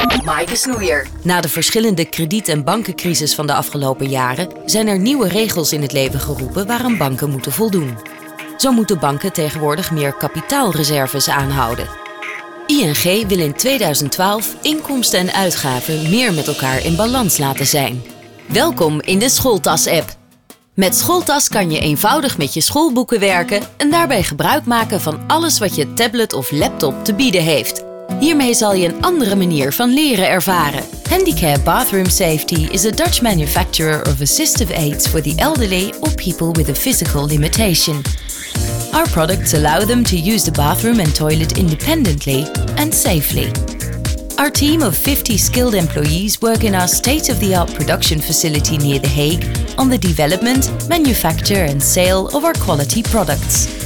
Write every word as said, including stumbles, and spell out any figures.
Maaike Snoeier. Na de verschillende krediet- en bankencrisis van de afgelopen jaren zijn er nieuwe regels in het leven geroepen waaraan banken moeten voldoen. Zo moeten banken tegenwoordig meer kapitaalreserves aanhouden. I N G wil in tweeduizend twaalf inkomsten en uitgaven meer met elkaar in balans laten zijn. Welkom in de Schooltas-app. Met Schooltas kan je eenvoudig met je schoolboeken werken en daarbij gebruik maken van alles wat je tablet of laptop te bieden heeft. Hiermee zal je een andere manier van leren ervaren. Handicap Bathroom Safety is a Dutch manufacturer of assistive aids for the elderly or people with a physical limitation. Our products allow them to use the bathroom and toilet independently and safely. Our team of fifty skilled employees work in our state-of-the-art production facility near The Hague on the development, manufacture and sale of our quality products.